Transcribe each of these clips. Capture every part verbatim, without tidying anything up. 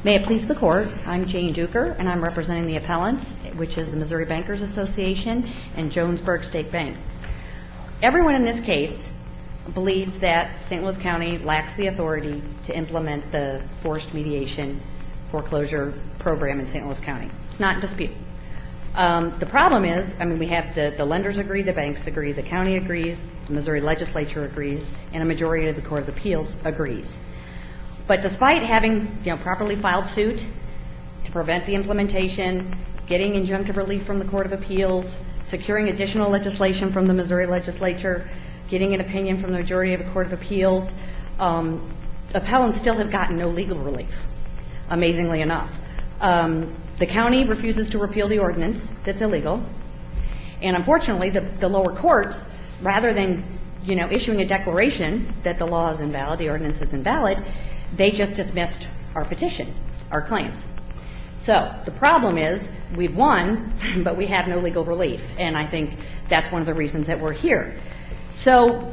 May it please the Court, I'm Jane Duker, and I'm representing the appellants, which is the Missouri Bankers Association and Jonesburg State Bank. Everyone in this case believes that Saint Louis County lacks the authority to implement the forced mediation foreclosure program in Saint Louis County. It's not in dispute. Um, the problem is, I mean, we have the, the lenders agree, the banks agree, the county agrees, the Missouri legislature agrees, and a majority of the Court of Appeals agrees. But despite having, you know, properly filed suit to prevent the implementation, getting injunctive relief from the Court of Appeals, securing additional legislation from the Missouri legislature, getting an opinion from the majority of the Court of Appeals, um, appellants still have gotten no legal relief, amazingly enough. Um, the county refuses to repeal the ordinance that's illegal, and unfortunately the, the lower courts, rather than, you know, issuing a declaration that the law is invalid, the ordinance is invalid, they just dismissed our petition, our claims. So the problem is we've won, but we have no legal relief, and I think that's one of the reasons that we're here. So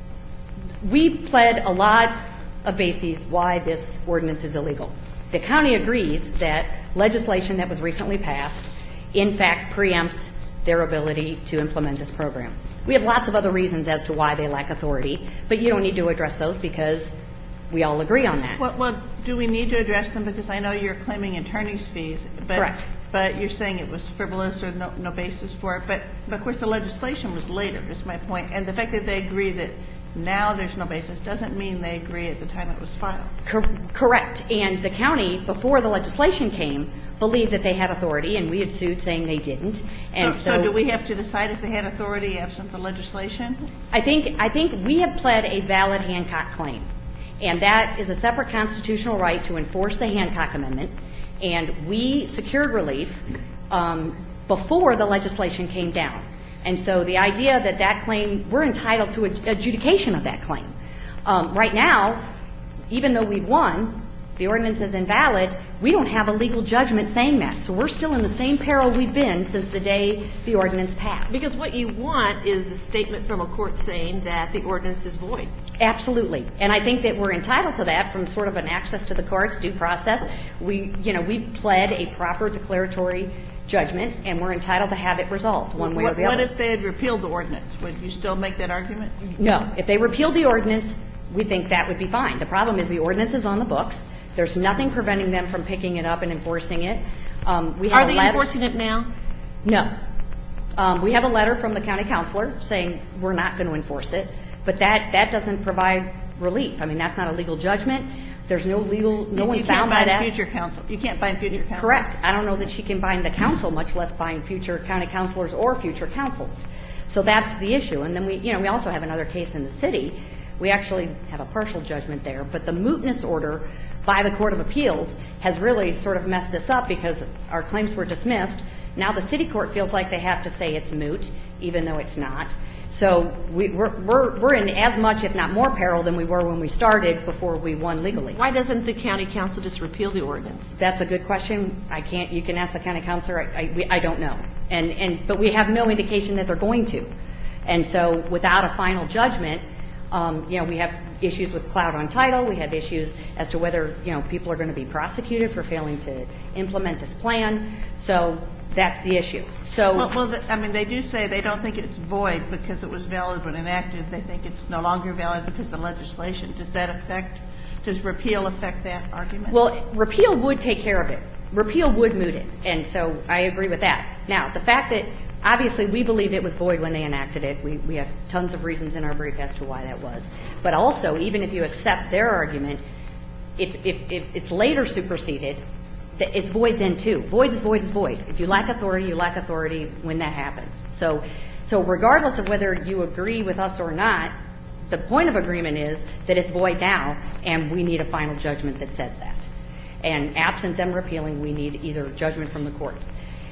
we pled a lot of bases why this ordinance is illegal. The county agrees that legislation that was recently passed in fact preempts their ability to implement this program. We have lots of other reasons as to why they lack authority, but you don't need to address those because we all agree on that. Well, well, do we need to address them? Because I know you're claiming attorney's fees, but Correct. But you're saying it was frivolous or no, no basis for it. But, but of course the legislation was later, is my point. And the fact that they agree that now there's no basis doesn't mean they agree at the time it was filed. Cor- correct. And the county, before the legislation came, believed that they had authority, and we had sued saying they didn't. And so, so, so do we have to decide if they had authority absent the legislation? I think I think we have pled a valid Hancock claim. And that is a separate constitutional right to enforce the Hancock Amendment. And we secured relief um, before the legislation came down. And so the idea that that claim, we're entitled to adjudication of that claim. Um, right now, even though we've won, the ordinance is invalid, we don't have a legal judgment saying that. So we're still in the same peril we've been since the day the ordinance passed. Because what you want is a statement from a court saying that the ordinance is void. Absolutely. And I think that we're entitled to that from sort of an access to the courts due process. We, you know, we've pled a proper declaratory judgment, and we're entitled to have it resolved one way what, or the other. What if they had repealed the ordinance? Would you still make that argument? No. If they repealed the ordinance, we think that would be fine. The problem is the ordinance is on the books. There's nothing preventing them from picking it up and enforcing it. Um, we have Are they letter- enforcing it now? No. Um, we have a letter from the county counselor saying we're not going to enforce it, but that, that doesn't provide relief. I mean, that's not a legal judgment. There's no legal, no you, one's you bound by that. You can't bind future counsel. You can't bind future counsel. Correct. I don't know that she can bind the council, much less bind future county counselors or future councils. So that's the issue. And then we, you know, we also have another case in the city. We actually have a partial judgment there, but the mootness order by the Court of Appeals has really sort of messed this up because our claims were dismissed. Now the city court feels like they have to say it's moot, even though it's not. So we, we're, we're, we're in as much, if not more, peril than we were when we started before we won legally. Why doesn't the county council just repeal the ordinance? That's a good question. I can't. You can ask the county counselor. I, I, we, I don't know. And, and but we have no indication that they're going to. And so without a final judgment, um, you know, we have issues with cloud on title. We have issues as to whether, you know, people are going to be prosecuted for failing to implement this plan. So that's the issue. So, well, well the, I mean, they do say they don't think it's void because it was valid when enacted. They think it's no longer valid because of the legislation. Does that affect, does repeal affect that argument? Well, repeal would take care of it. Repeal would moot it. And so I agree with that. Now, the fact that obviously we believed it was void when they enacted it. We, we have tons of reasons in our brief as to why that was. But also, even if you accept their argument, if, if, if it's later superseded, it's void then too. Void is void is void. If you lack authority, you lack authority when that happens. So, so regardless of whether you agree with us or not, the point of agreement is that it's void now, and we need a final judgment that says that. And absent them repealing, we need either judgment from the courts.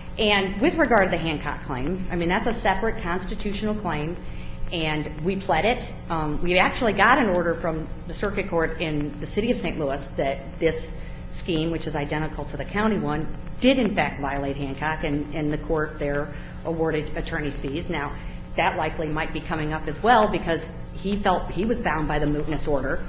And with regard to the Hancock claim, I mean, that's a separate constitutional claim, and we pled it. Um, we actually got an order from the circuit court in the city of Saint Louis that this scheme, which is identical to the county one, did in fact violate Hancock, and, and the court there awarded attorney's fees. Now, that likely might be coming up as well because he felt he was bound by the mootness order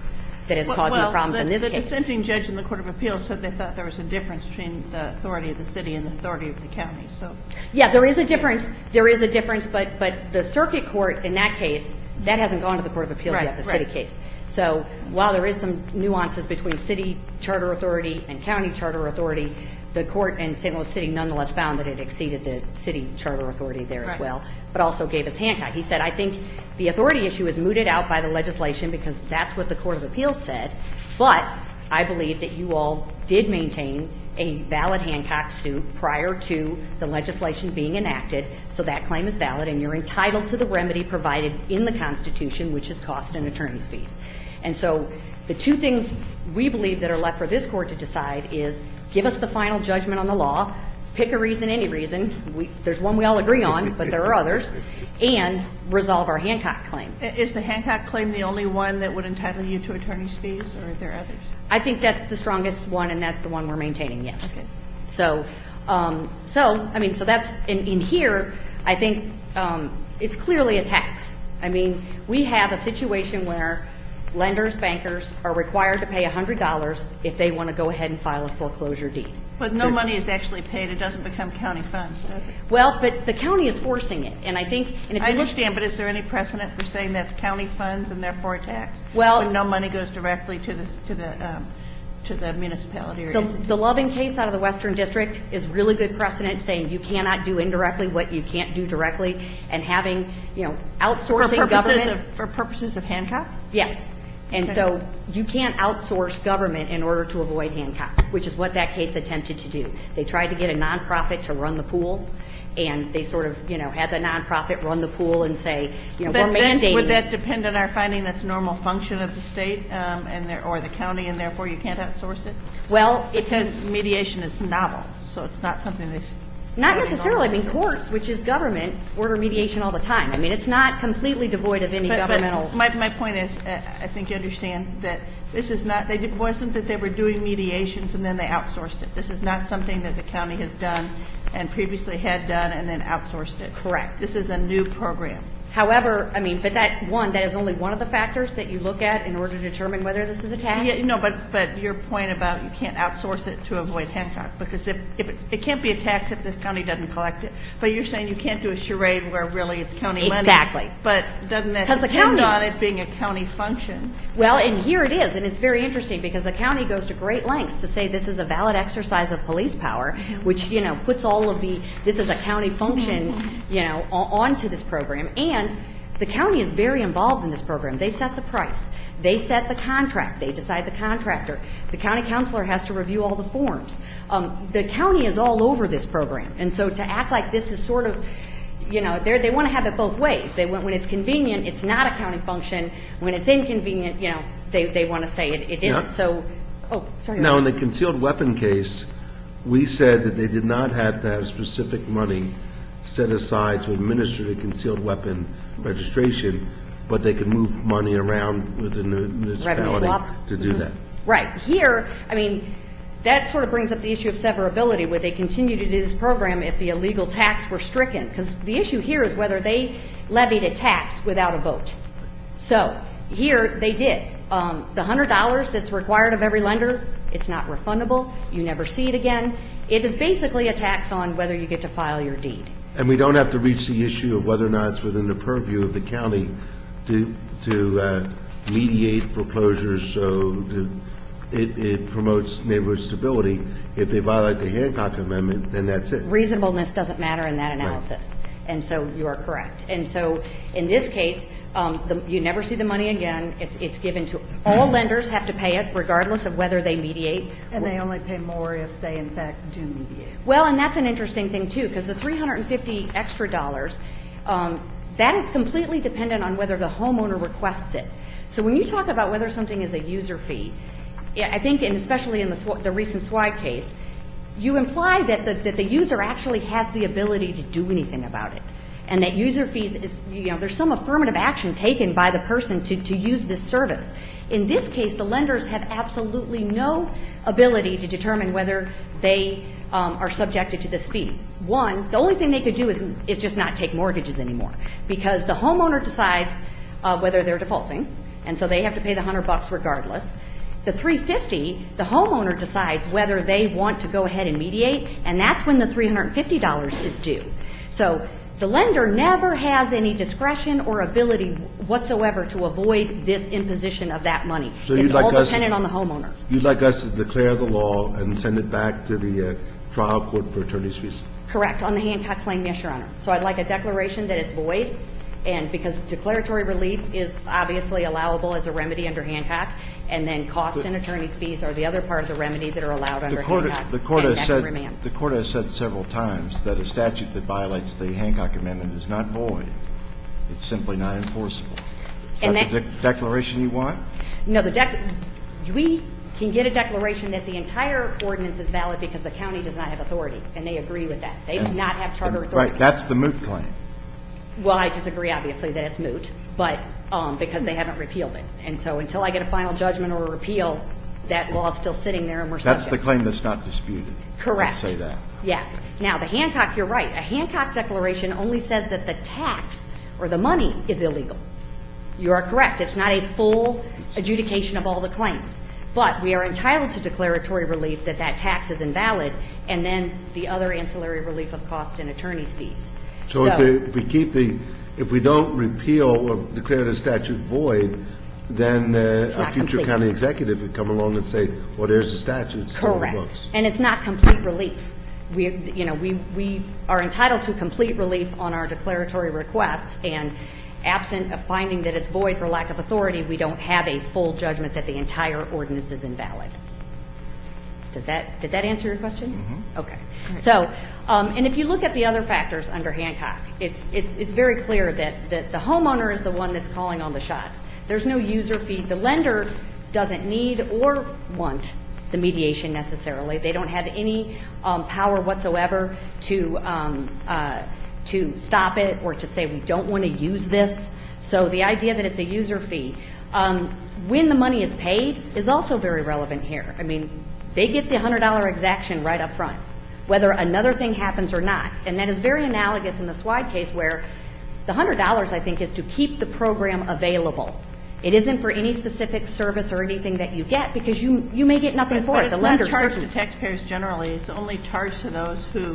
that is Well, causing the well, problems the, in this the case. dissenting judge in the Court of Appeals said they thought there was a difference between the authority of the city and the authority of the county. So Yeah, there is a difference. There is a difference, but but the circuit court in that case, that hasn't gone to the Court of Appeals Right, yet, the city right. case. So while there is some nuances between city charter authority and county charter authority, the court in Saint Louis City nonetheless found that it exceeded the city charter authority there as Right. well, but also gave us Hancock. He said, I think the authority issue is mooted out by the legislation because that's what the Court of Appeals said, but I believe that you all did maintain a valid Hancock suit prior to the legislation being enacted, so that claim is valid, and you're entitled to the remedy provided in the Constitution, which is cost and attorney's fees. And so the two things we believe that are left for this court to decide is give us the final judgment on the law, pick a reason, any reason. We, there's one we all agree on, but there are others, and resolve our Hancock claim. is the Hancock claim the only one that would entitle you to attorney's fees, or are there others? I think that's the strongest one, and that's the one we're maintaining, yes. Okay. So, um, so I mean, so that's, in, in here, I think um, it's clearly a tax. I mean, we have a situation where lenders, bankers are required to pay one hundred dollars if they want to go ahead and file a foreclosure deed. But no money is actually paid. It doesn't become county funds, does it? Well, but the county is forcing it, and I think, and if I you look, understand, but is there any precedent for saying that's county funds and therefore a tax? Well- When no money goes directly to the, to the, um, to the municipality or the, entity? the Loving case out of the Western District is really good precedent saying you cannot do indirectly what you can't do directly, and having, you know, For outsourcing purposes government. of, for purposes of Hancock? Yes. And Okay. so you can't outsource government in order to avoid Hancock, which is what that case attempted to do. They tried to get a nonprofit to run the pool, and they sort of, you know, had the nonprofit run the pool and say, you know, That- we're that- mandating Would it. that depend on our finding that's normal function of the state um, and there, or the county, and therefore you can't outsource it? Well, if you, Because mediation is novel, so it's not something that's. not county necessarily. I normal. mean, courts, which is government, order mediation all the time. I mean, it's not completely devoid of any But- governmental. But my, my point is, uh, I think you understand that this is not, they did, wasn't that they were doing mediations and then they outsourced it. This is not something that the county has done and previously had done and then outsourced it. Correct. This is a new program. However, I mean, but that, one, that is only one of the factors that you look at in order to determine whether this is a tax. Yeah, no, but, but your point about you can't outsource it to avoid Hancock, because if, if it, it can't be a tax if the county doesn't collect it. But you're saying you can't do a charade where really it's county money. Exactly. But doesn't that 'Cause the depend county- on it being a county function? Well, and here it is, and it's very interesting because the county goes to great lengths to say this is a valid exercise of police power, which, you know, puts all of the, this is a county function, you know, o- onto this program. And the county is very involved in this program. They set the price. They set the contract. They decide the contractor. The county councilor has to review all the forms. Um, the county is all over this program. And so to act like this is sort of, you know, they they want to have it both ways. They want, when it's convenient, it's not a county function. When it's inconvenient, you know, they, they want to say it, it isn't. Yeah. So, oh, sorry. Now, in Robert. the concealed weapon case, we said that they did not have to have specific money set aside to administer the concealed weapon registration, but they could move money around within the municipality swap. to do Mhm. that. Right. Here, I mean, that sort of brings up the issue of severability. Would they continue to do this program if the illegal tax were stricken? Because the issue here is whether they levied a tax without a vote. So here they did. Um, the one hundred dollars that's required of every lender, it's not refundable. You never see it again. It is basically a tax on whether you get to file your deed. And we don't have to reach the issue of whether or not it's within the purview of the county to, to uh, mediate foreclosures, so to, it, it promotes neighborhood stability. If they violate the Hancock Amendment, then that's it. Reasonableness doesn't matter in that analysis. And so you are correct. And so in this case, um, the, you never see the money again. It's, it's given to all lenders have to pay it regardless of whether they mediate. And they only pay more if they in fact do mediate. Well, and that's an interesting thing too, because the three hundred fifty extra dollars, um, that is completely dependent on whether the homeowner requests it. So when you talk about whether something is a user fee, I think, and especially in the, Sw- the recent Swag case, you imply that the, that the user actually has the ability to do anything about it. And that user fees is, you know, there's some affirmative action taken by the person to, to use this service. In this case, the lenders have absolutely no ability to determine whether they um, are subjected to this fee. One, the only thing they could do is, is just not take mortgages anymore, because the homeowner decides uh, whether they're defaulting. and so they have to pay the hundred bucks regardless. The three fifty, the homeowner decides whether they want to go ahead and mediate, and that's when the three hundred fifty dollars is due. So the lender never has any discretion or ability whatsoever to avoid this imposition of that money. So you'd It's like all us- dependent on the homeowner. You'd like us to declare the law and send it back to the uh, trial court for attorney's fees? Correct, on the Hancock claim, yes, Your Honor. So I'd like a declaration that it's void, and because declaratory relief is obviously allowable as a remedy under Hancock, and then cost and attorney's fees are the other part of the remedy that are allowed under The court, Hancock. the court and has that can said, remand. the court has said several times that a statute that violates the Hancock Amendment is not void. It's simply not enforceable. Is And that the that- de- declaration you want? No, the dec, we can get a declaration that the entire ordinance is valid because the county does not have authority, and they agree with that. They do And- not have charter and- authority. Right, that's the moot claim. Well, I disagree, obviously, that it's moot, but, um, because they haven't repealed it. And so until I get a final judgment or a repeal, that law's still sitting there and we're subject. That's the claim that's not disputed. Correct. Let's say that. Yes. Now, the Hancock, you're right. A Hancock declaration only says that the tax or the money is illegal. You are correct. It's not a full adjudication of all the claims. But we are entitled to declaratory relief that that tax is invalid, and then the other ancillary relief of cost and attorney's fees. So if the- if we keep the, if we don't repeal or declare the statute void, then uh, a not future complete. county executive would come along and say, well, there's the statute, it's still on the Correct. books. And it's not complete relief. We, you know, we, we are entitled to complete relief on our declaratory requests, and absent a finding that it's void for lack of authority, we don't have a full judgment that the entire ordinance is invalid. Does that, did that answer your question? Mm-hmm. Okay. So, um, and if you look at the other factors under Hancock, it's, it's, it's very clear that, that the homeowner is the one that's calling on the shots. There's no user fee. The lender doesn't need or want the mediation necessarily. They don't have any um, power whatsoever to um, uh, to stop it or to say we don't want to use this. So the idea that it's a user fee, um, when the money is paid, is also very relevant here. I mean, they get the one hundred dollar exaction right up front, whether another thing happens or not. And that is very analogous in the Swide case where the one hundred dollars, I think, is to keep the program available. It isn't for any specific service or anything that you get, because you you may get nothing for But it. The it's lender not charged to certainly. taxpayers generally. It's only charged to those who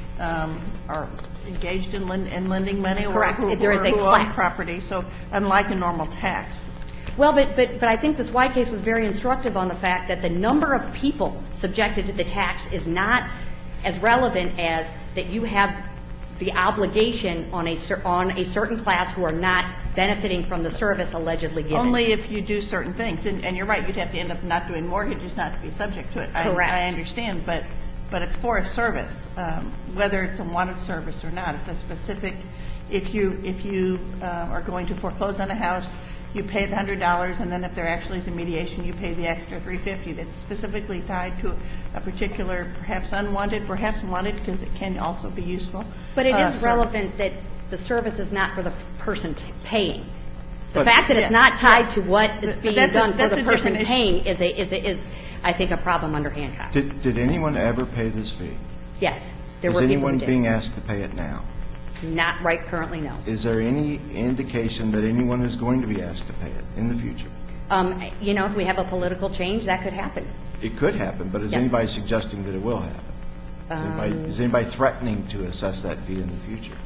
um, are engaged in lend- in lending money or Correct. who If there is or a who own class. property. So unlike a normal tax. Well, but, but, but I think the Swide case was very instructive on the fact that the number of people subjected to the tax is not as relevant as that you have the obligation on a, cer- on a certain class who are not benefiting from the service allegedly given. Only if you do certain things. And, and you're right, you'd have to end up not doing mortgages not to be subject to it. I- Correct. I understand, but, but it's for a service, um, whether it's a wanted service or not. It's a specific, if you, if you uh, are going to foreclose on a house, you pay the one hundred dollars, and then if there actually is a mediation, you pay the extra three hundred fifty dollars. That's specifically tied to a particular, perhaps unwanted, perhaps wanted, because it can also be useful. But it uh, is service. relevant that the service is not for the person t- paying. The But- fact that it's Yes, not tied yes. to what is But being that's a- done for that's the a person different issue. paying is a, is a, is, I think, a problem under Hancock. Did, did anyone ever pay this fee? Yes, there Is were people anyone who did. being asked to pay it now? Not right currently, no. Is there any indication that anyone is going to be asked to pay it in the future? Um, you know, if we have a political change, that could happen. It could happen, but is Yes. anybody suggesting that it will happen? Is anybody, Um, is anybody threatening to assess that fee in the future?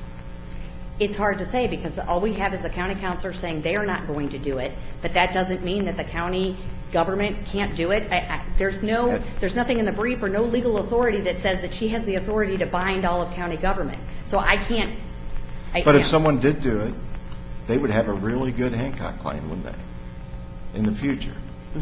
It's hard to say because all we have is the county councilor saying they are not going to do it, but that doesn't mean that the county government can't do it. I, I, there's no, there's nothing in the brief or no legal authority that says that she has the authority to bind all of county government. So I can't. I, But you if know. someone did do it, they would have a really good Hancock claim, wouldn't they, in the future?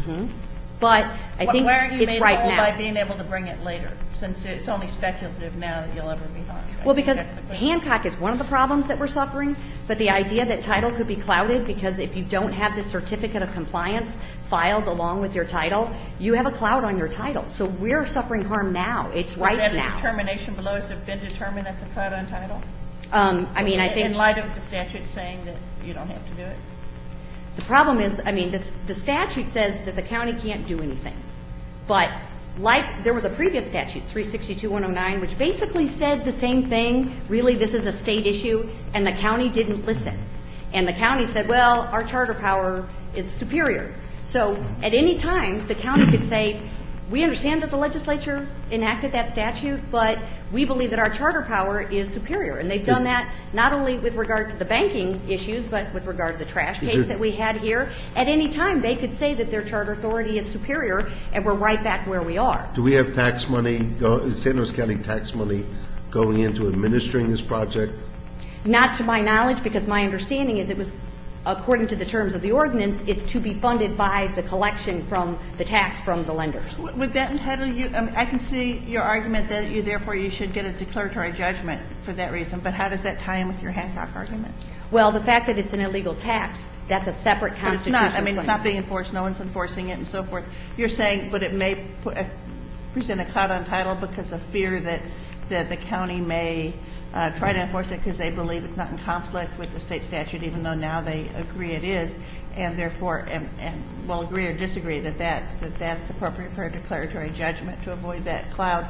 But I Why- think Why aren't you it's made right whole now. by being able to bring it later, since it's only speculative now that you'll ever be harmed? I Well, think because that's the question. Hancock is one of the problems that we're suffering, but the idea that title could be clouded because if you don't have the certificate of compliance filed along with your title, you have a cloud on your title. So we're suffering harm now. It's Was right that a now. determination below us have been determined that's a cloud on title? Um, I mean, I In think light of the statute saying that you don't have to do it? the problem is, I mean, this, the statute says that the county can't do anything. But like, there was a previous statute, three sixty-two one oh nine, which basically said the same thing. Really, this is a state issue, and the county didn't listen. And the county said, well, our charter power is superior. So at any time, the county could say, we understand that the legislature enacted that statute, but we believe that our charter power is superior. And they've done that not only with regard to the banking issues, but with regard to the trash case that we had here. At any time, they could say that their charter authority is superior, and we're right back where we are. Do we have tax money, go- Saint Louis County tax money going into administering this project? Not to my knowledge, because my understanding is it was, according to the terms of the ordinance, it's to be funded by the collection from the tax from the lenders. Would that entitle you, I mean, I can see your argument that you, therefore, you should get a declaratory judgment for that reason, but how does that tie in with your Hancock argument? Well, the fact that it's an illegal tax, that's a separate But it's constitutional not, I mean, it's claim. not being enforced, no one's enforcing it and so forth. You're saying, but it may put, uh, present a cloud on title because of fear that, that the county may uh, try to enforce it because they believe it's not in conflict with the state statute, even though now they agree it is, and therefore, and, and will agree or disagree that, that, that that's appropriate for a declaratory judgment to avoid that cloud.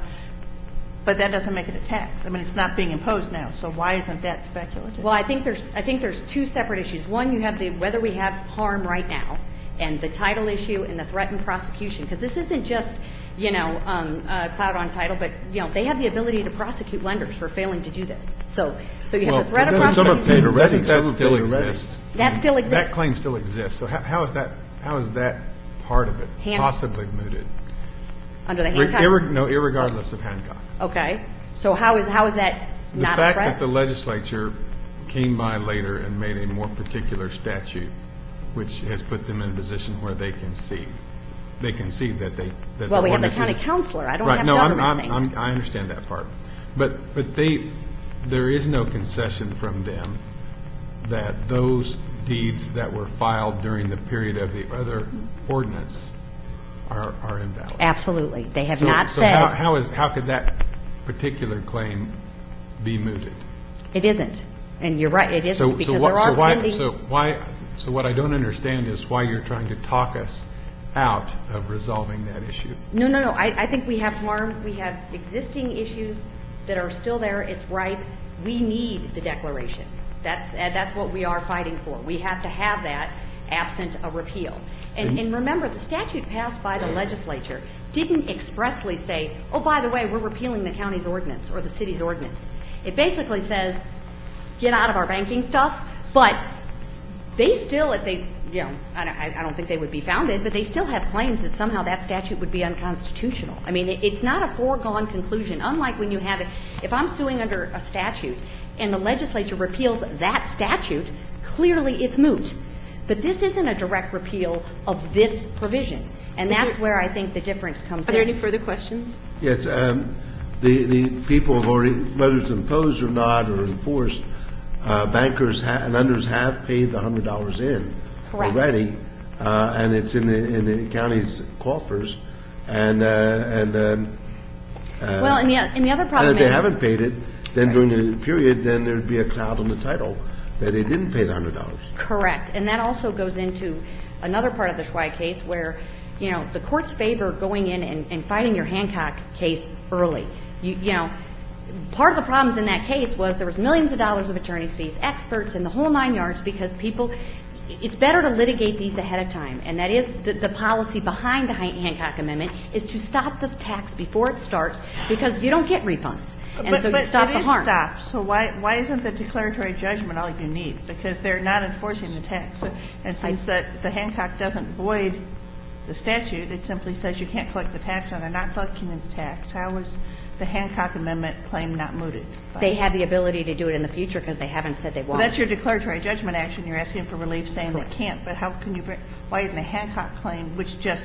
But that doesn't make it a tax. I mean, it's not being imposed now, so why isn't that speculative? Well, I think there's, I think there's two separate issues. One, you have the, whether we have harm right now, and the title issue and the threatened prosecution, because this isn't just, you know, um, uh, cloud on title, but, you know, they have the ability to prosecute lenders for failing to do this. So, so you have Well, the threat of doesn't Some have prosecution. paid already. Doesn't that Some have still paid already. exist? That still exists. That claim still exists. So how, how is that, how is that part of it Han- possibly mooted? Under the Re- Hancock? irre- No, irregardless of Hancock. Okay. So how is, how is that The not a fact threat? that the legislature came by later and made a more particular statute, which has put them in a position where they concede. They concede that they, that Well, the we have the ordinance county is- counselor. I don't Right, have no, I'm, government I'm, saying I'm, that. I understand that part. But, but they, there is no concession from them that those deeds that were filed during the period of the other ordinance are, are invalid. Absolutely. They have So- not So how, said, how is, how could that particular claim be mooted? it isn't. And you're right, it So, isn't, so because what, there so are why, pending. so why, so what I don't understand is why you're trying to talk us out of resolving that issue. No, no, no. I, I think we have harm. We have existing issues that are still there. It's ripe. We need the declaration. That's, uh, that's what we are fighting for. We have to have that absent a repeal. And, and remember, the statute passed by the legislature didn't expressly say, oh, by the way, we're repealing the county's ordinance or the city's ordinance. It basically says, get out of our banking stuff, but they still, if they, you know, I don't, I don't think they would be founded, but they still have claims that somehow that statute would be unconstitutional. I mean, it, it's not a foregone conclusion, unlike when you have it, if I'm suing under a statute and the legislature repeals that statute, clearly it's moot. But this isn't a direct repeal of this provision, and that's where I think the difference comes in. Are there any further questions? Yes, um, the, the people have already, whether it's imposed or not or enforced, uh, bankers ha- and lenders have paid the hundred dollars in Correct. already, uh, and it's in the, in the county's coffers, and, uh, and, um, uh, Well, and the, and the other and problem if they is- haven't paid it, then during the period, then there'd be a cloud on the title that they didn't pay the hundred dollars. Correct. And that also goes into another part of the Schweig case where, you know, the courts favor going in and, and fighting your Hancock case early. You, you know, part of the problems in that case was there was millions of dollars of attorney's fees, experts, and the whole nine yards because people, it's better to litigate these ahead of time. And that is the, the policy behind the Han- Hancock Amendment is to stop the tax before it starts because you don't get refunds. And But, so you but stop it the is harm. stopped, so why, why isn't the declaratory judgment all you need? Because they're not enforcing the tax. So- And since the, the Hancock doesn't void the statute, it simply says you can't collect the tax and they're not collecting the tax. How is the Hancock Amendment claim not mooted? They have the ability to do it in the future because they haven't said they Well, won't. that's your declaratory judgment action. You're asking for relief saying they can't, but how can you, bring- why isn't the Hancock claim, which just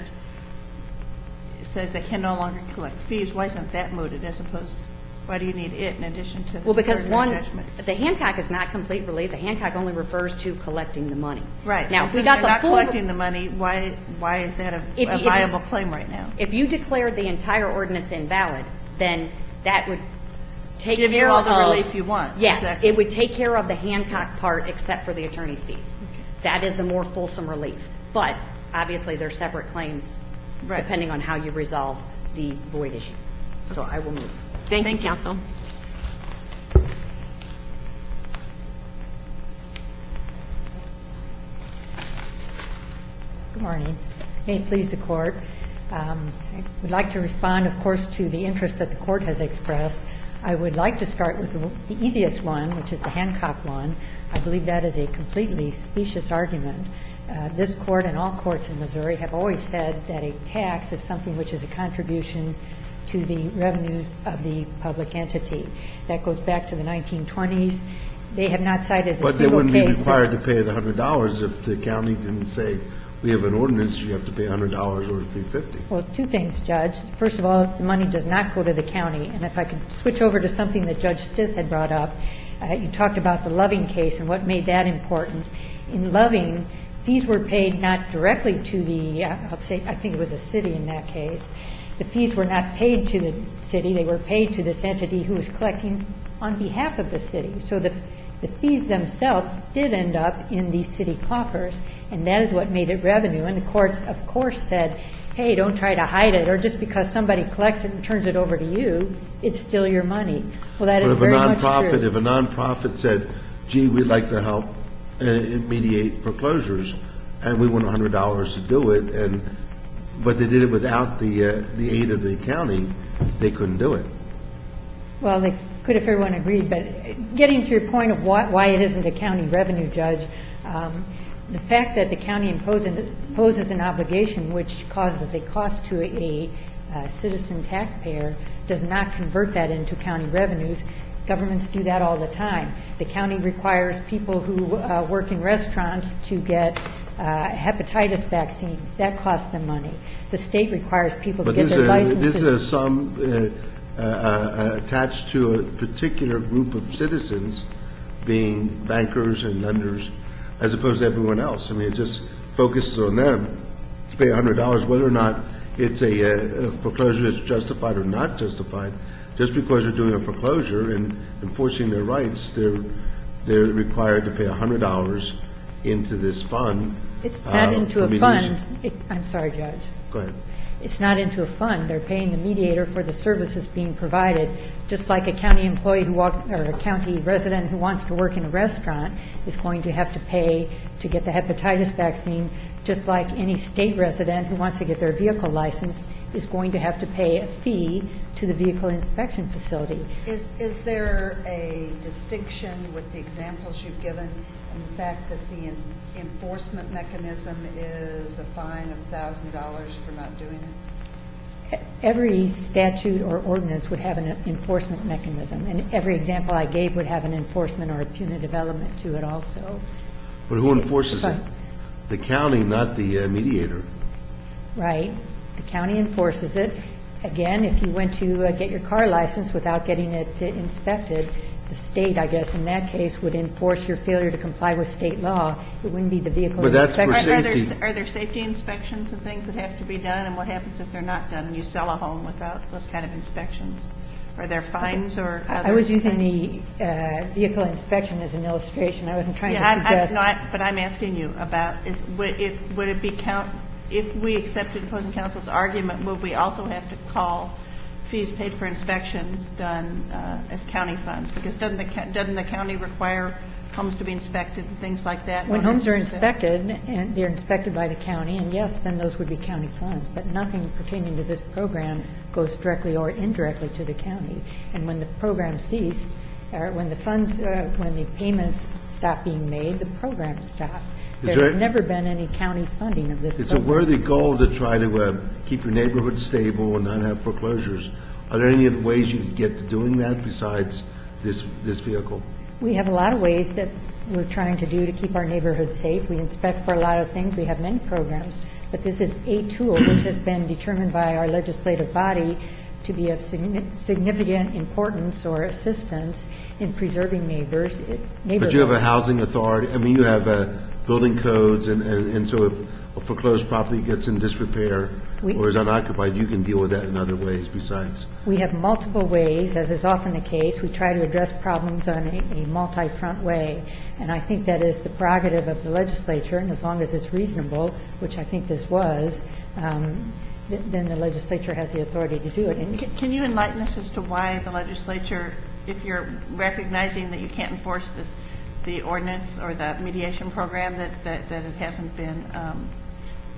says they can no longer collect fees, why isn't that mooted as opposed, why do you need it in addition to the Well, because declaratory one, judgment? the Hancock is not complete relief. The Hancock only refers to collecting the money. Right. Now, And if we since got they're the full. not collecting the money, why, why is that a If you- a if you- viable claim right now? If you declared the entire ordinance invalid, then that would take Give you care all of. the relief you want. Yes, Exactly. it would take care of the Hancock part except for the attorney's fees. That is the more fulsome relief. But obviously, they're separate claims Right. depending on how you resolve the void issue. So I will move. Thank you, Thank you. counsel. Good morning. May it please the court. Um, I would like to respond, of course, to the interest that the court has expressed. I would like to start with the, the easiest one, which is the Hancock one. I believe that is a completely specious argument. Uh, this court and all courts in Missouri have always said that a tax is something which is a contribution to the revenues of the public entity. That goes back to the nineteen twenties. They have not cited a But they single wouldn't be case required to that's- pay the hundred dollars if the county didn't say, we have an ordinance, you have to pay a hundred dollars or three fifty. Well, two things, Judge. First of all, the money does not go to the county. And if I could switch over to something that Judge Stith had brought up, uh, you talked about the Loving case and what made that important. In Loving, fees were paid not directly to the, uh, I'll say, I think it was a city in that case. The fees were not paid to the city. They were paid to this entity who was collecting on behalf of the city. So the, the fees themselves did end up in the city coffers, and that is what made it revenue. And the courts, of course, said, hey, don't try to hide it, or just because somebody collects it and turns it over to you, it's still your money. Well, that But is if a very much nonprofit, true. if a nonprofit said, gee, we'd like to help uh, mediate foreclosures, and we want a hundred dollars to do it, and but they did it without the uh, the aid of the county, they couldn't do it. Well, they could if everyone agreed, but getting to your point of why, why it isn't a county revenue, Judge, um, the fact that the county imposes, imposes an obligation which causes a cost to a, a citizen taxpayer does not convert that into county revenues. Governments do that all the time. The county requires people who uh, work in restaurants to get uh, hepatitis vaccine. That costs them money. The state requires people to But get this their is, licenses. this is some uh, uh, uh, attached to a particular group of citizens being bankers and lenders as opposed to everyone else. I mean, it just focuses on them to pay a hundred dollars, whether or not it's a, a foreclosure that's justified or not justified. Just because they're doing a foreclosure and enforcing their rights, they're they're required to pay a hundred dollars into this fund. It's not uh, into for a mediation. fund. It, I'm sorry, Judge. Go ahead. It's not into a fund. They're paying the mediator for the services being provided, just like a county employee who walk, or a county resident who wants to work in a restaurant is going to have to pay to get the hepatitis vaccine, just like any state resident who wants to get their vehicle license is going to have to pay a fee to the vehicle inspection facility. Is, is there a distinction with the examples you've given and the fact that the en- enforcement mechanism is a fine of one thousand dollars for not doing it? Every statute or ordinance would have an enforcement mechanism, and every example I gave would have an enforcement or a punitive element to it also. But who enforces it? Fine. The county, not the uh, mediator. Right? The county enforces it. Again, if you went to uh, get your car license without getting it uh, inspected, the state, I guess, in that case, would enforce your failure to comply with state law. It wouldn't be the vehicle But that's for inspection. Are, are there safety. are there safety inspections and things that have to be done, and what happens if they're not done and you sell a home without those kind of inspections? Are there fines or I other I was using things? the uh, vehicle inspection as an illustration. I wasn't trying Yeah, to I, I, suggest. no, I, but I'm asking you about is would if would it be count if we accepted opposing counsel's argument, would we also have to call fees paid for inspections done uh, as county funds? Because doesn't the ca- doesn't the county require homes to be inspected and things like that? in When order homes to are do that? inspected, and they're inspected by the county, and yes, then those would be county funds, but nothing pertaining to this program goes directly or indirectly to the county. And when the program ceased, or when the funds, uh, when the payments stopped being made, the program stopped. Is There has there- never been any county funding of this It's a program. worthy goal to try to uh, keep your neighborhood stable and not have foreclosures. Are there any other ways you could get to doing that besides this this vehicle? We have a lot of ways that we're trying to do to keep our neighborhood safe. We inspect for a lot of things. We have many programs, but this is a tool which has been determined by our legislative body to be of signi- significant importance or assistance in preserving neighbors, neighborhoods. But you have a housing authority, I mean, you have uh, building codes, and, and and so if a foreclosed property gets in disrepair We- or is unoccupied, you can deal with that in other ways besides. We have multiple ways, as is often the case. We try to address problems on a, a multi-front way, and I think that is the prerogative of the legislature, and as long as it's reasonable, which I think this was, um, th- then the legislature has the authority to do it. And Can- Can you enlighten us as to why the legislature, if you're recognizing that you can't enforce this, the ordinance or the mediation program, that, that, that it hasn't been um,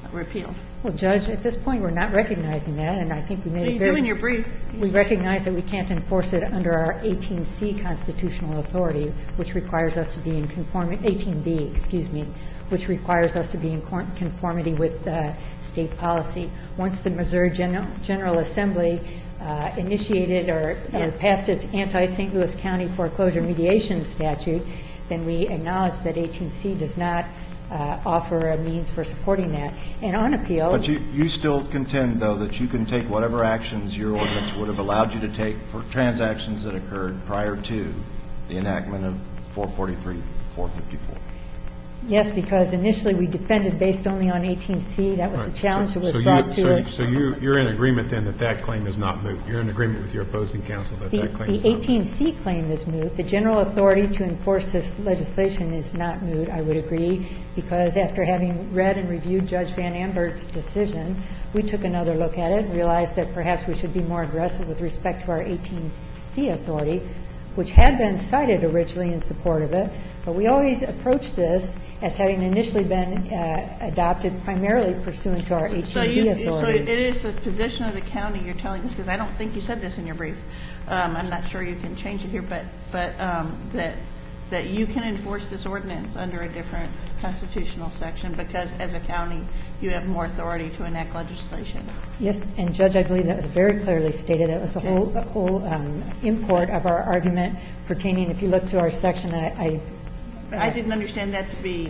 repealed. Well, Judge, at this point, we're not recognizing that, and I think we made So it you very... do in your brief. We recognize that we can't enforce it under our eighteen C constitutional authority, which requires us to be in conformity, eighteen B, excuse me, which requires us to be in conformity with uh, state policy. Once the Missouri General, General Assembly uh, initiated or, Yes. or passed its anti-Saint Louis County foreclosure mediation statute, then we acknowledge that eighteen C does not uh, offer a means for supporting that. And on appeal... But you, you still contend, though, that you can take whatever actions your ordinance would have allowed you to take for transactions that occurred prior to the enactment of four forty-three, four fifty-four. Yes, because initially we defended based only on eighteen C. That was Right. the challenge So- that was so you- brought to so it. you- So you, you're in agreement then that that claim is not moot? You're in agreement with your opposing counsel that The that claim the is not moot? eighteen C claim is moot. The general authority to enforce this legislation is not moot, I would agree, because after having read and reviewed Judge Van Ambert's decision, we took another look at it and realized that perhaps we should be more aggressive with respect to our eighteen C authority, which had been cited originally in support of it, but we always approached this as having initially been uh, adopted primarily pursuant to our So eighteen B you, authority. so it is the position of the county you're telling us, because I don't think you said this in your brief. Um, I'm not sure you can change it here, but, but um, that, that you can enforce this ordinance under a different constitutional section because as a county you have more authority to enact legislation. Yes, and Judge, I believe that was very clearly stated. That was the Okay. whole, the whole um, import of our argument pertaining, if you look to our section, I... I But I didn't understand that to be,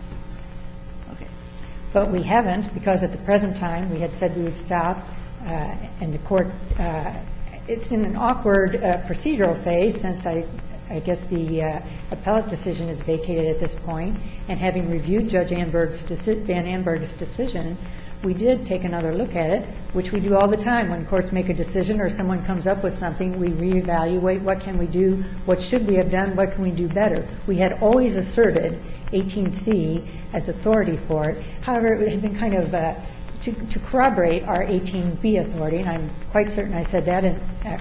okay. But we haven't, because at the present time, we had said we would stop, uh, and the court, uh, it's in an awkward uh, procedural phase since I, I guess the uh, appellate decision is vacated at this point, and having reviewed Judge Anberg's deci- Van Amberg's decision, we did take another look at it, which we do all the time. When courts make a decision or someone comes up with something, we reevaluate what can we do, what should we have done, what can we do better. We had always asserted eighteen C as authority for it. However, it had been kind of uh, to, to corroborate our eighteen B authority, and I'm quite certain I said that in... Uh,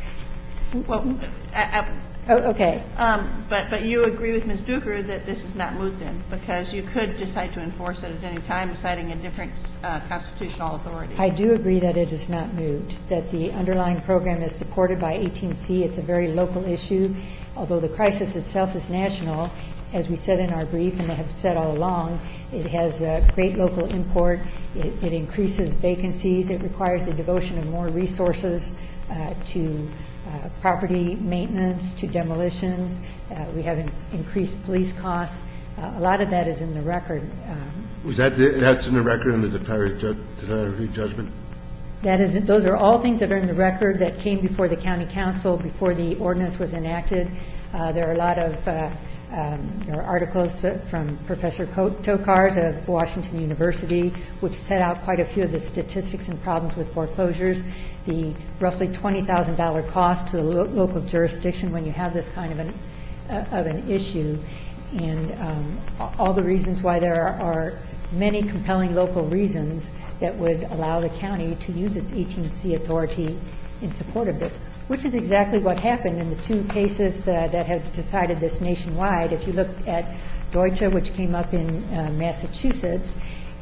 Well, I, I, oh, okay. Um, but, but you agree with Miz Duker that this is not moot then, because you could decide to enforce it at any time, citing a different uh, constitutional authority. I do agree that it is not moot, that the underlying program is supported by eighteen C. It's a very local issue, although the crisis itself is national. As we said in our brief, and have said all along, it has a great local import. It, it increases vacancies. It requires the devotion of more resources uh, to uh, property maintenance, to demolitions. Uh, we have in, increased police costs. Uh, a lot of that is in the record. Um, Was that, the- that's in the record in the declaratory ju- declaratory judgment? That is, those are all things that are in the record that came before the county council before the ordinance was enacted. Uh, there are a lot of uh, um, there are articles from Professor Tokars of Washington University, which set out quite a few of the statistics and problems with foreclosures. The roughly twenty thousand dollars cost to the lo- local jurisdiction when you have this kind of an uh, of an issue, and um, all the reasons why there are, are many compelling local reasons that would allow the county to use its eighteen C authority in support of this, which is exactly what happened in the two cases that, that have decided this nationwide. If you look at Deutsche, which came up in uh, Massachusetts,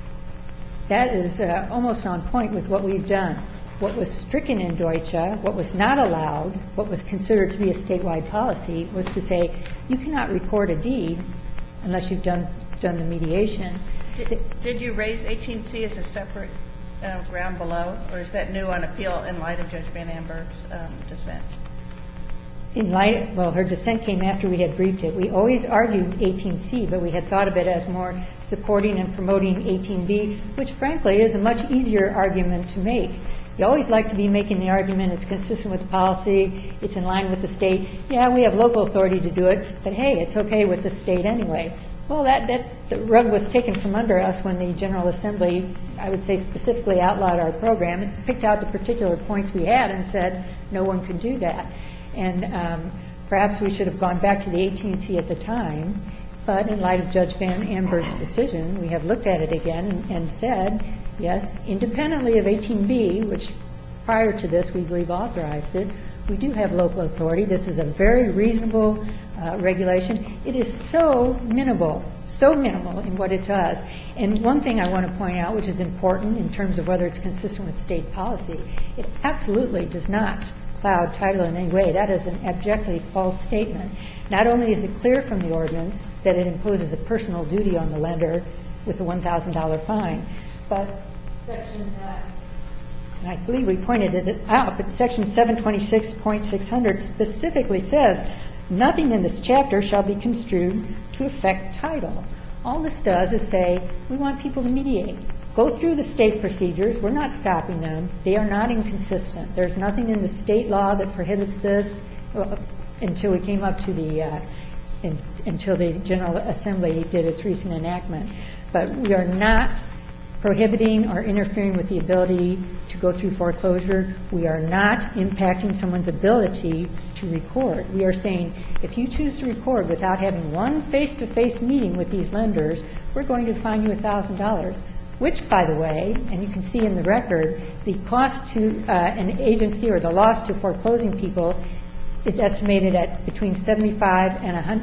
that is uh, almost on point with what we've done. What was stricken in Deutsche, what was not allowed, what was considered to be a statewide policy, was to say you cannot record a deed unless you've done done the mediation. Did, did you raise eighteen C as a separate uh, ground below, or is that new on appeal in light of Judge Van Amberg's um, dissent? In light, well, her dissent came after we had briefed it. We always argued eighteen C, but we had thought of it as more supporting and promoting eighteen B, which frankly is a much easier argument to make. You always like to be making the argument it's consistent with the policy, it's in line with the state. Yeah, we have local authority to do it, but hey, it's okay with the state anyway. Well, that, that the rug was taken from under us when the General Assembly, I would say, specifically outlawed our program. It picked out the particular points we had and said no one could do that. And um, perhaps we should have gone back to the eighteen C at the time, but in light of Judge Van Amberg's decision, we have looked at it again and, and said, yes, independently of eighteen B, which prior to this we believe authorized it, we do have local authority. This is a very reasonable uh, regulation. It is so minimal, so minimal in what it does. And one thing I want to point out, which is important in terms of whether it's consistent with state policy, it absolutely does not cloud title in any way. That is an abjectly false statement. Not only is it clear from the ordinance that it imposes a personal duty on the lender with a one thousand dollars fine, but section, uh, and I believe we pointed it out, but section seven twenty-six point six hundred specifically says, nothing in this chapter shall be construed to affect title. All this does is say, we want people to mediate. Go through the state procedures. We're not stopping them. They are not inconsistent. There's nothing in the state law that prohibits this uh, until we came up to the, uh, in, until the General Assembly did its recent enactment. But we are not prohibiting or interfering with the ability to go through foreclosure. We are not impacting someone's ability to record. We are saying, if you choose to record without having one face-to-face meeting with these lenders, we're going to fine you one thousand dollars, which, by the way, and you can see in the record, the cost to uh, an agency or the loss to foreclosing people is estimated at between seventy-five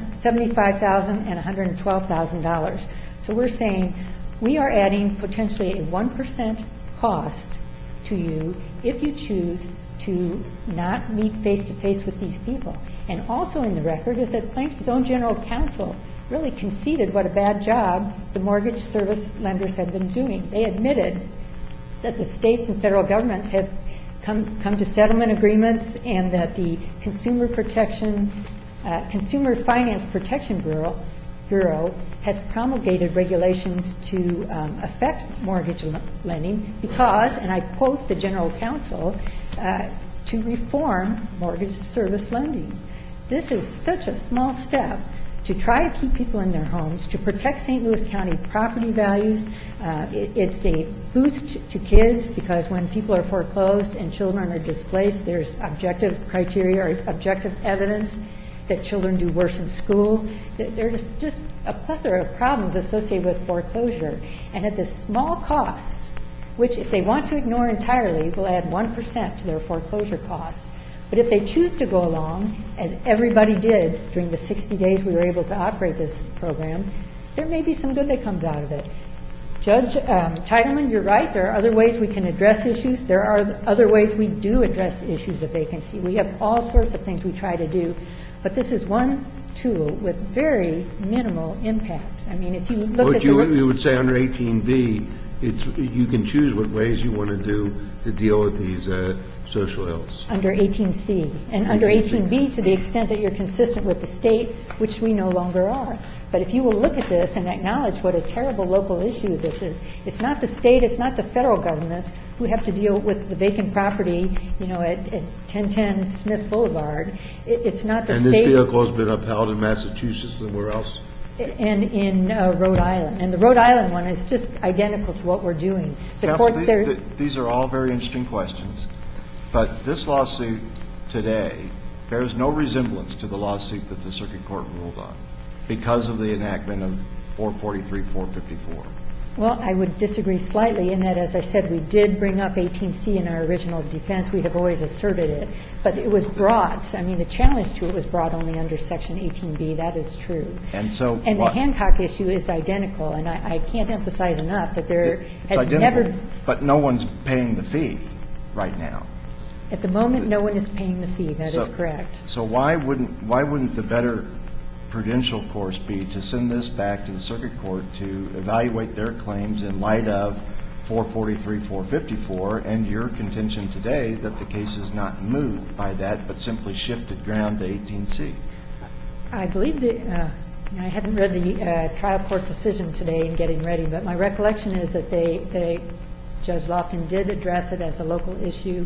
thousand and one hundred twelve thousand dollars. So we're saying we are adding potentially a one percent cost to you if you choose to not meet face-to-face with these people. And also in the record is that plaintiff's own general counsel really conceded what a bad job the mortgage service lenders had been doing. They admitted that the states and federal governments have come, come to settlement agreements and that the Consumer Protection, uh, Consumer Finance Protection Bureau, Bureau has promulgated regulations to um, affect mortgage l- lending because, and I quote the general counsel, uh, to reform mortgage service lending. This is such a small step to try to keep people in their homes, to protect Saint Louis County property values. Uh, it, it's a boost to kids because when people are foreclosed and children are displaced, there's objective criteria or objective evidence that children do worse in school. There's just a plethora of problems associated with foreclosure. And at this small cost, which if they want to ignore entirely, will add one percent to their foreclosure costs. But if they choose to go along, as everybody did during the sixty days we were able to operate this program, there may be some good that comes out of it. Judge um, Titleman, you're right. There are other ways we can address issues. There are other ways we do address issues of vacancy. We have all sorts of things we try to do. But this is one tool with very minimal impact. I mean, if you look What at you, the... you would say under eighteen B, it's, you can choose what ways you want to do to deal with these uh, social ills. Under eighteen C. And under eighteen B, to the extent that you're consistent with the state, which we no longer are. But if you will look at this and acknowledge what a terrible local issue this is, it's not the state, it's not the federal government who have to deal with the vacant property, you know, at, at ten ten Smith Boulevard. It, it's not the and state. And this vehicle has been upheld in Massachusetts and where else? And in uh, Rhode Island. And the Rhode Island one is just identical to what we're doing. The Counsel, court these, there, th- these are all very interesting questions. But this lawsuit today bears no resemblance to the lawsuit that the circuit court ruled on because of the enactment of four forty-three four fifty-four. Well, I would disagree slightly in that, as I said, we did bring up eighteen C in our original defense. We have always asserted it. But it was brought, I mean, the challenge to it was brought only under Section eighteen B. That is true. And so And what, the Hancock issue is identical. And I, I can't emphasize enough that there it's has identical, never... But no one's paying the fee right now. At the moment, no one is paying the fee. That so, is correct. So why wouldn't why wouldn't the better prudential course be to send this back to the circuit court to evaluate their claims in light of four forty-three four fifty-four and your contention today that the case is not moved by that but simply shifted ground to eighteen C? I believe that uh, I haven't read the uh, trial court decision today in getting ready, but my recollection is that they, they Judge Lofton did address it as a local issue.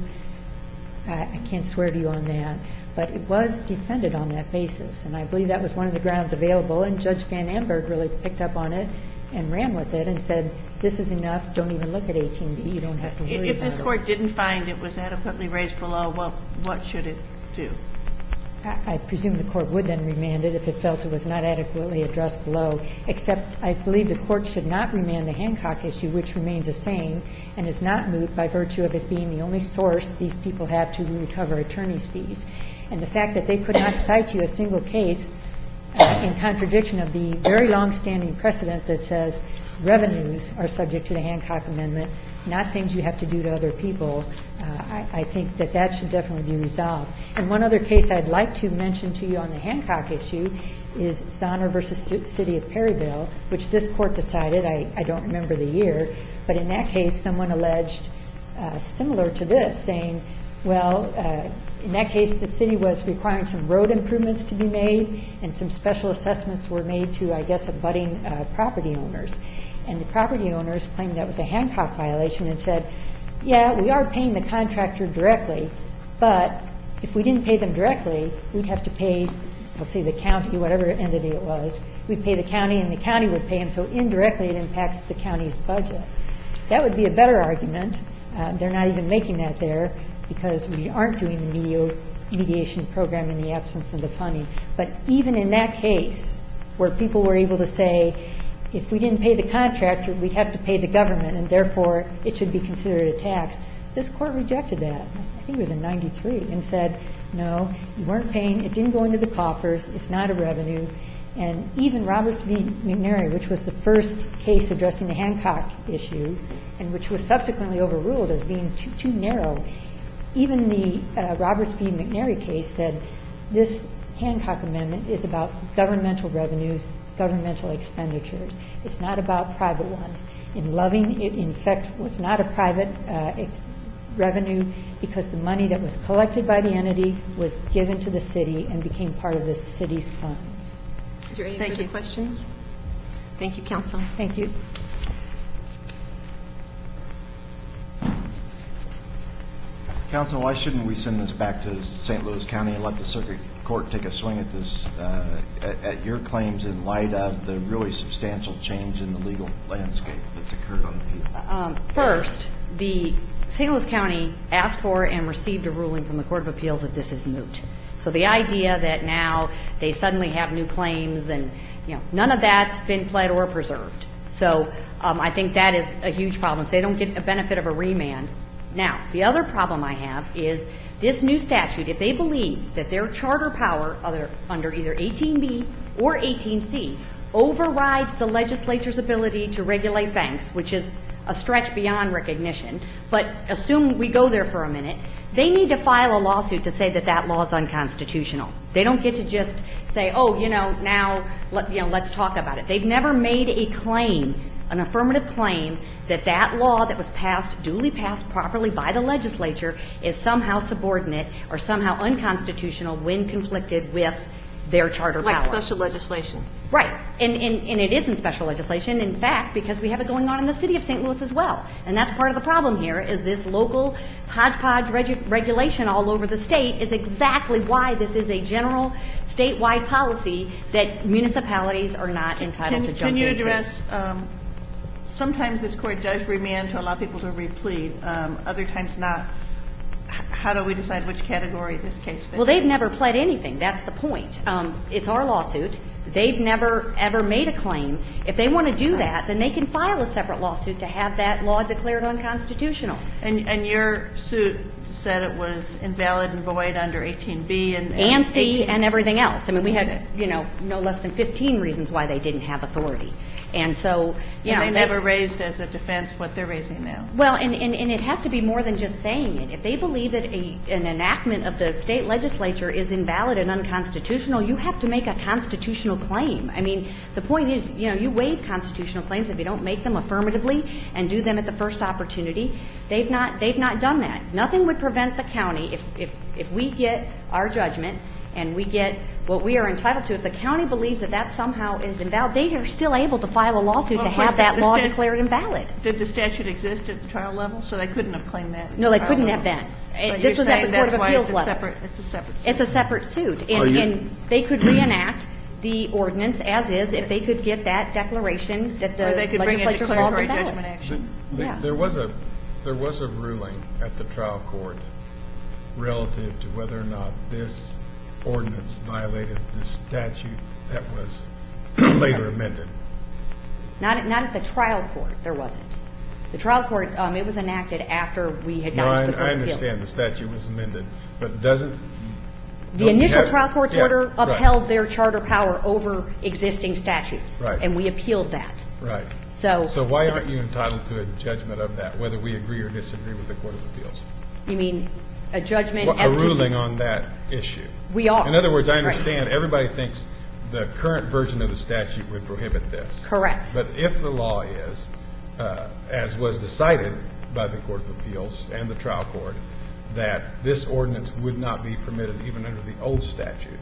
I, I can't swear to you on that. But it was defended on that basis, and I believe that was one of the grounds available, and Judge Van Amberg really picked up on it and ran with it and said, this is enough, don't even look at eighteen B, you don't have to worry about it. If this court didn't find it was adequately raised below, what, what should it do? I, I presume the court would then remand it if it felt it was not adequately addressed below, except I believe the court should not remand the Hancock issue, which remains the same and is not moved by virtue of it being the only source these people have to recover attorney's fees. And the fact that they could not cite you a single case uh, in contradiction of the very long-standing precedent that says revenues are subject to the Hancock Amendment, not things you have to do to other people. Uh, I, I think that that should definitely be resolved. And one other case I'd like to mention to you on the Hancock issue is Sonner versus City of Perryville, which this court decided, I, I don't remember the year, but in that case someone alleged uh, similar to this, saying, well, uh, in that case the city was requiring some road improvements to be made and some special assessments were made to, I guess, abutting uh, property owners. And the property owners claimed that was a Hancock violation and said, yeah, we are paying the contractor directly, but if we didn't pay them directly, we'd have to pay, let's say the county, whatever entity it was, we'd pay the county and the county would pay them, so indirectly it impacts the county's budget. That would be a better argument. Uh, they're not even making that there because we aren't doing the medio, mediation program in the absence of the funding. But even in that case, where people were able to say, if we didn't pay the contractor, we'd have to pay the government, and therefore it should be considered a tax, this court rejected that. I think it was in ninety-three, and said, no, you weren't paying, it didn't go into the coffers, it's not a revenue. And even Roberts v. McNary, which was the first case addressing the Hancock issue, and which was subsequently overruled as being too, too narrow, even the uh, Roberts v. McNary case said this Hancock Amendment is about governmental revenues, governmental expenditures. It's not about private ones. In Loving, it in fact was not a private uh, ex- revenue because the money that was collected by the entity was given to the city and became part of the city's funds. Is there any Thank further you. questions? Thank you, counsel. Thank you. Counsel, why shouldn't we send this back to Saint Louis County and let the circuit court take a swing at this, uh, at, at your claims in light of the really substantial change in the legal landscape that's occurred on appeal? Um, first, the Saint Louis County asked for and received a ruling from the Court of Appeals that this is moot. So the idea that now they suddenly have new claims and, you know, none of that's been pled or preserved. So um, I think that is a huge problem. So they don't get a benefit of a remand. Now, the other problem I have is this new statute, if they believe that their charter power other, under either eighteen B or eighteen C overrides the legislature's ability to regulate banks, which is a stretch beyond recognition, but assume we go there for a minute, they need to file a lawsuit to say that that law is unconstitutional. They don't get to just say, oh, you know, now, let, you know, let's talk about it. They've never made a claim, an affirmative claim, that that law that was passed, duly passed properly by the legislature, is somehow subordinate or somehow unconstitutional when conflicted with their charter Like power. special legislation. Right. And, and, and it isn't special legislation, in fact, because we have it going on in the city of Saint Louis as well. And that's part of the problem here, is this local hodgepodge regu- regulation all over the state is exactly why this is a general statewide policy that municipalities are not entitled Can, to jump can you into. address, um, sometimes this court does remand to allow people to replead, um, other times not. H- How do we decide which category this case fits? Well, they've never pled anything. That's the point. Um, it's our lawsuit. They've never, ever made a claim. If they want to do that, then they can file a separate lawsuit to have that law declared unconstitutional. And, and your suit said it was invalid and void under eighteen B and... And C eighteen and everything else. I mean, we Okay. had, you know, no less than fifteen reasons why they didn't have authority. And so, you And know. they never raised as a defense what they're raising now. Well, and, and, and it has to be more than just saying it. If they believe that a, an enactment of the state legislature is invalid and unconstitutional, you have to make a constitutional claim. I mean, the point is, you know, you waive constitutional claims if you don't make them affirmatively and do them at the first opportunity. They've not, they've not done that. Nothing would prevent the county, if, if, if we get our judgment and we get what we are entitled to, if the county believes that that somehow is invalid, they are still able to file a lawsuit Well, to of course, have that the- the law stat- declared invalid. Did the statute exist at the trial level? So they couldn't have claimed that at No, the they trial couldn't level. have been. But This you're was at the saying Court of that's why Appeals it's a level. separate- It's a separate suit. It's a separate suit, Are and, you- and they could reenact the ordinance as is if they could get that declaration that the Or they could bring a legislature's law is declaratory invalid. judgment action. The- Yeah. There was a, there was a ruling at the trial court relative to whether or not this ordinance violated the statute that was later amended. Not, at- not at the trial court, there wasn't. The trial court, um, it was enacted after we had No, gotten I to the Court I of Appeals. understand the statute was amended, but doesn't, The Don't we initial have- trial court's yeah, order right. upheld their charter power over existing statutes. Right. And we appealed that. Right. So. So why aren't you entitled to a judgment of that, whether we agree or disagree with the Court of Appeals? You mean a judgment What- as A to. ruling on that issue. We are. In other words, I Right. understand, everybody thinks the current version of the statute would prohibit this. Correct. But if the law is, uh, as was decided by the Court of Appeals and the trial court, that this ordinance would not be permitted even under the old statute.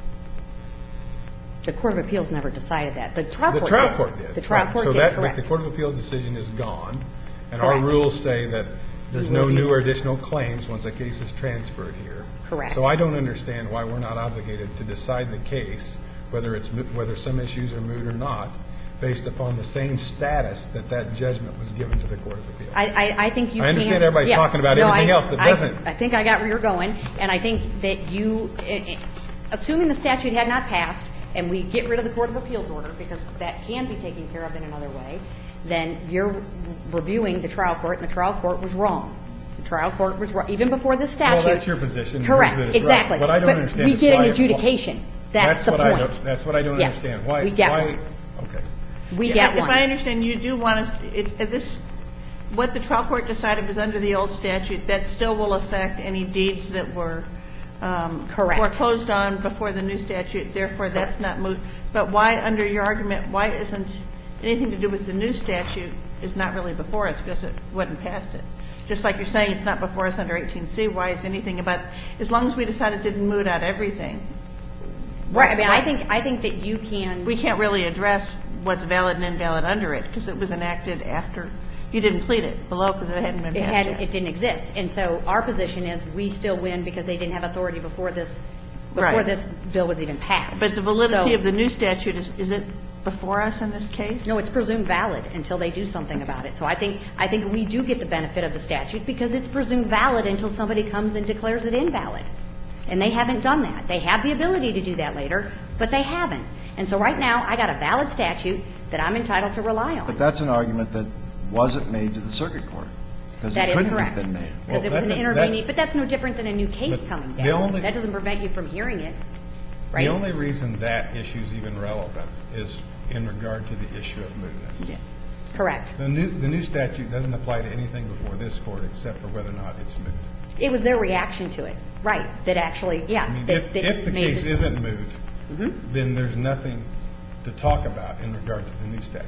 The Court of Appeals never decided that. The trial The court trial did. court did. The trial Right. court So did, that, but correct. the Court of Appeals decision is gone, and our Correct. rules say that there's You no will be- new or additional claims once a case is transferred here. Correct. So I don't understand why we're not obligated to decide the case, whether it's, mo- whether some issues are moot or not, based upon the same status that that judgment was given to the Court of Appeals. I, I, I think you I understand can't- everybody's yes. talking about No, everything I- else that I- doesn't. I think I got where you're going, and I think that you, eh, eh, assuming the statute had not passed, and we get rid of the Court of Appeals order, because that can be taken care of in another way, then you're reviewing the trial court, and the trial court was wrong. The trial court was wrong, even before the statute. Well, that's your position. Yours Correct, that it's right. exactly. What I don't But understand we is get why- an adjudication. That's the what I point. don't- That's what I don't Yes, understand. Why? we get why- one. Okay. We Yeah, get If one. I understand, you do want us, it- if this, what the trial court decided was under the old statute, that still will affect any deeds that were um, Correct. foreclosed on before the new statute, therefore that's not moot. But why, under your argument, why isn't anything to do with the new statute is not really before us because it wasn't passed it? Just like you're saying it's not before us under eighteen C, why is anything about, as long as we decide it didn't moot out everything, Right, I mean, I why- think, I think that you can. we can't really address what's valid and invalid under it because it was enacted after, you didn't plead it below because it hadn't been It passed hadn't, yet. it didn't exist. And so our position is we still win because they didn't have authority before this, before Right. this bill was even passed. But the validity So- of the new statute, is, is it before us in this case? No, it's presumed valid until they do something about it. So I think, I think we do get the benefit of the statute because it's presumed valid until somebody comes and declares it invalid. And they haven't done that. They have the ability to do that later, but they haven't. And so right now, I got a valid statute that I'm entitled to rely on. But that's an argument that wasn't made to the circuit court, because That it is couldn't correct. have been made. Because Well, it was that's an a- intervening, that's- but that's no different than a new case But coming the down. only- That doesn't prevent you from hearing it, right? The only reason that issue is even relevant is in regard to the issue of mootness. Yeah. Correct. The new, the new statute doesn't apply to anything before this court except for whether or not it's moot. It was their reaction to it, right, that actually, yeah. I mean, that- if, that if the made case this- isn't moot, Mhm. then there's nothing to talk about in regard to the new statute.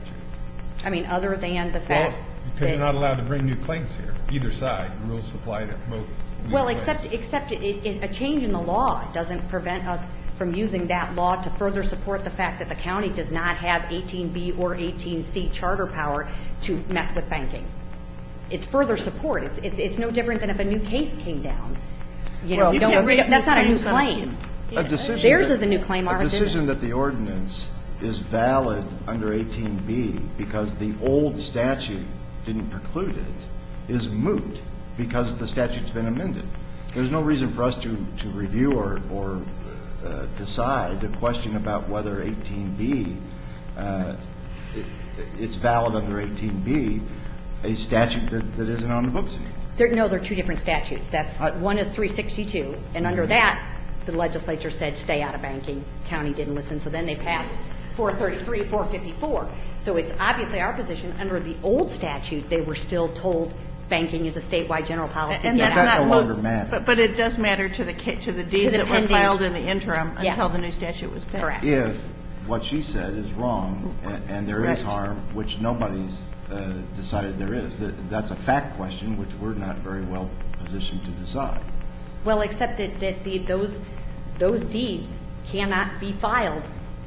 I mean, other than the Well, fact because you're that- not allowed to bring new claims here, either side. The rules apply to both. new Well, claims. except, except it, it, a change in the law doesn't prevent us from using that law to further support the fact that the county does not have eighteen B or eighteen C charter power to mess with banking. It's further support. It's, it's, it's no different than if a new case came down. You know, Well, we you don't, can't we don't- raise that's new not a new claims on it. claim. Yeah. A decision. Theirs that- is a new claim, A ours isn't. decision that the ordinance is valid under eighteen B because the old statute didn't preclude it is moot because the statute's been amended. There's no reason for us to, to review or, or uh, decide the question about whether eighteen B, uh, it, it's valid under eighteen B, a statute that, that isn't on the books anymore. There, no, they're two different statutes. That's, I- one is three sixty-two, and under that, the legislature said stay out of banking. County didn't listen, so then they passed four thirty-three, four fifty-four. So it's obviously our position, under the old statute, they were still told banking is a statewide general policy. And Get that's out. that not no moot, longer matters. But, but it does matter to the, ca- to the deeds the that were pending- filed in the interim Yes. until the new statute was passed. Correct. If what she said is wrong and, and there is Right. harm, which nobody's uh, decided there is, that, that's a fact question which we're not very well positioned to decide. Well, except that, that the, those, those deeds cannot be filed.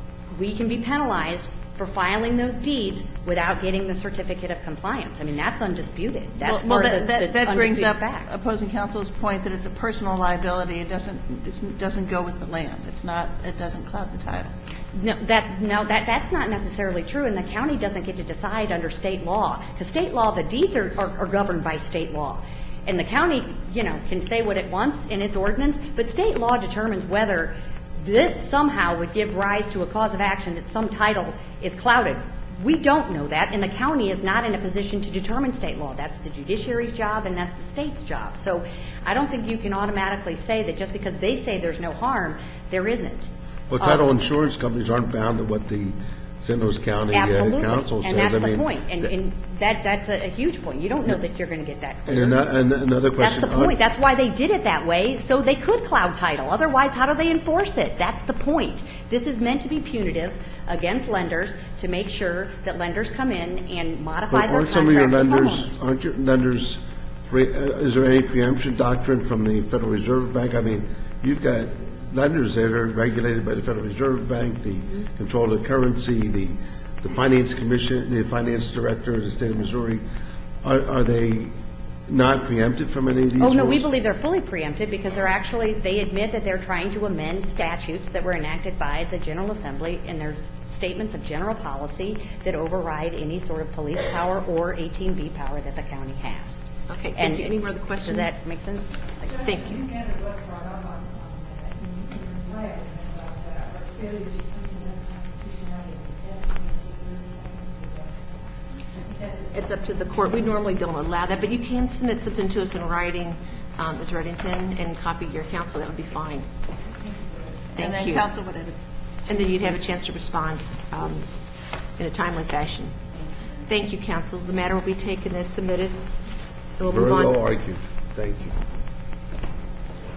We can be penalized for filing those deeds without getting the certificate of compliance. I mean, that's undisputed. That's Well, well, part of that, the, that, the that brings undisputed up facts. opposing counsel's point that it's a personal liability. It doesn't, it's- it doesn't go with the land. It's not, it doesn't cloud the title. No, that, no, that, that's not necessarily true, and the county doesn't get to decide under state law. Because state law, the deeds are, are, are governed by state law. And the county, you know, can say what it wants in its ordinance, but state law determines whether this somehow would give rise to a cause of action that some title is clouded We don't know that, and the county is not in a position to determine state law. That's the judiciary's job, and that's the state's job. So I don't think you can automatically say that just because they say there's no harm, there isn't. Well, title Um, insurance companies aren't bound to what the Saint Louis County uh, Absolutely, Council says. and that's I the mean, point, and, th- and that, that's a a huge point. You don't know that you're going to get that clear. And ano- and another That's question. the point. That's why they did it that way, so they could cloud title. Otherwise, how do they enforce it? That's the point. This is meant to be punitive against lenders to make sure that lenders come in and modify But their aren't some of your contracts with lenders, homeowners. aren't your lenders, pre- uh, is there any preemption doctrine from the Federal Reserve Bank? I mean, you've got lenders that are regulated by the Federal Reserve Bank, the Mm-hmm. control of the currency, the, the finance commission, the finance director of the state of Missouri. Are, are they not preempted from any of these Oh, no, we rules? believe they're fully preempted because they're actually, they admit that they're trying to amend statutes that were enacted by the General Assembly, and there's statements of general policy that override any sort of police power or eighteen B power that the county has. Okay, thank And you. Any more other questions? Does that make sense? Thank you. It's up to the court. We normally don't allow that, but you can submit something to us in writing, um, Miz Reddington, and copy your counsel. That would be fine. And Thank then you. counsel would have And then you'd have a chance to respond um, in a timely fashion. Thank you, counsel. The matter will be taken as submitted. And we'll Very move on. well argued. Thank you.